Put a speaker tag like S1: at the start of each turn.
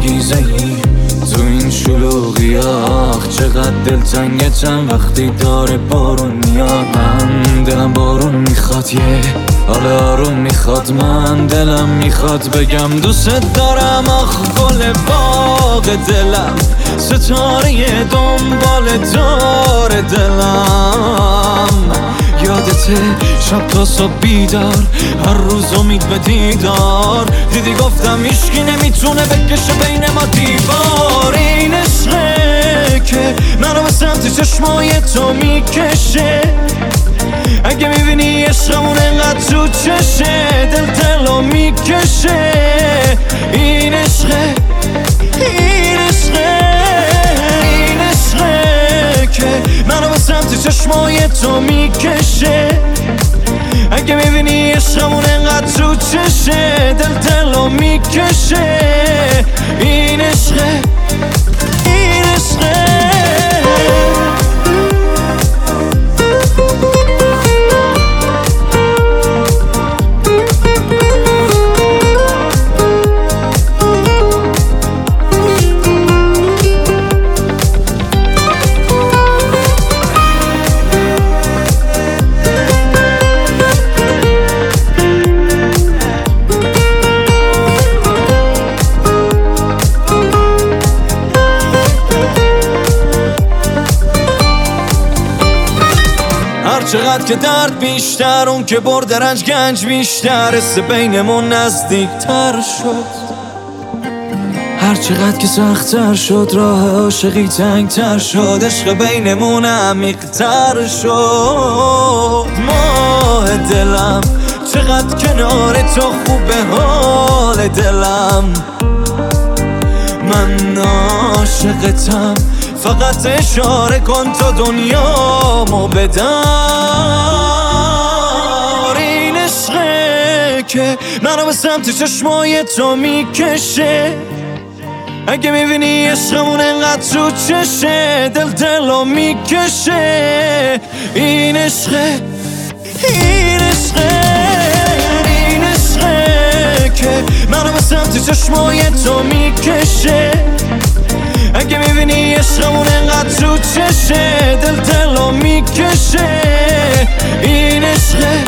S1: انگیزه ای تو این شلوغی آخ چقدر دلتنگه چند وقتی داره بارون میاد. من دلم بارون میخواد یه حال آروم میخواد. من دلم میخواد بگم دوست دارم آخ گل باغ دلم ستاره دنبال دار دلم. یادته شب تا صبح بیدار هر روز امید به دیدار. دیدی گفتم هیچکی نمیتونه بکشه بین ما دیوار. این عشقه که منو به سمت چشمای تو میکشه. اگه میبینی عشقمون انقدر تو چشه دلو میکشه. این عشقه این عشقه این عشقه که منو به سمت چشمای تو میکشه. اگه میبینی عشقمون انقدر تو چشه دلو میکشه. این عشقه این عشقه. چقدر که درد بیشتر اون که برد رنج گنج بیشتر. حس بینمون نزدیک تر شد. هر چقدر که سخت‌تر شد راه عاشقی تنگ تر شد. عشق بینمون عمیق تر شد. ماه دلم چقدر کنار تو خوبه حال دلم. من عاشقتم فقط اشاره کن تا دنیامو بدار. این عشقه که منو به سمت چشمای تو میکشه. اگه میبینی عشقمون انقدر تو چشه دلو میکشه. این عشقه این عشقه این عشقه که منو به سمت چشمای تو میکشه. اگه میبینی عشقمون انقدر تو چشه دلو میکشه. این عشقه